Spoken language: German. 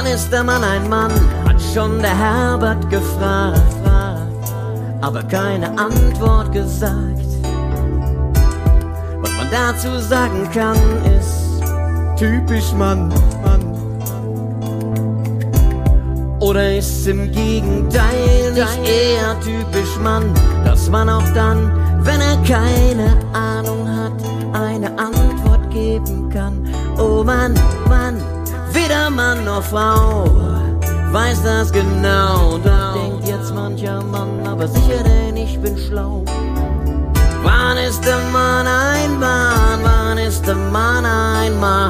Wann ist der Mann ein Mann, hat schon der Herbert gefragt, aber keine Antwort gesagt. Was man dazu sagen kann, ist typisch Mann. Oder ist im Gegenteil nicht eher typisch Mann, dass man auch dann, wenn er keine Ahnung hat, eine Antwort geben kann. Oh Mann, weder Mann noch Frau weiß das genau. Doch denkt jetzt mancher Mann, aber sicher, denn ich bin schlau. Wann ist der Mann ein Mann? Wann ist der Mann ein Mann?